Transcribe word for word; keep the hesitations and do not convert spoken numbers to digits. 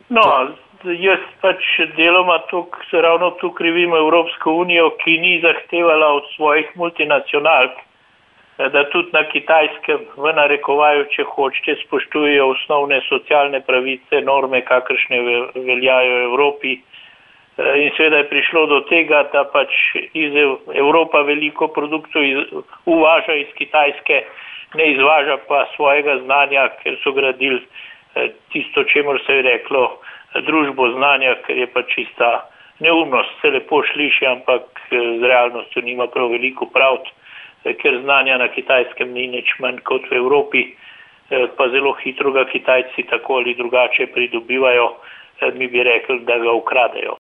No, jaz pač deloma tuk, ravno tu krivim Evropsko unijo, ki ni zahtevala od svojih multinacionalk, da tudi na Kitajskem v narekovaju, če hočete, spoštujejo osnovne socialne pravice, norme, kakršne veljajo v Evropi. In seveda je prišlo do tega, da pač iz Evropa veliko produktov iz, uvaža iz Kitajske, ne izvaža pa svojega znanja, ker so gradili tisto, čemur se je reklo, družbo znanja, ker je pa čista neumnost, se lepo sliši, ampak z realnostjo nima prav veliko praviti, ker znanja na Kitajskem ni nič manj kot v Evropi, pa zelo hitro ga Kitajci tako ali drugače pridobivajo, mi bi rekli, da ga ukradejo.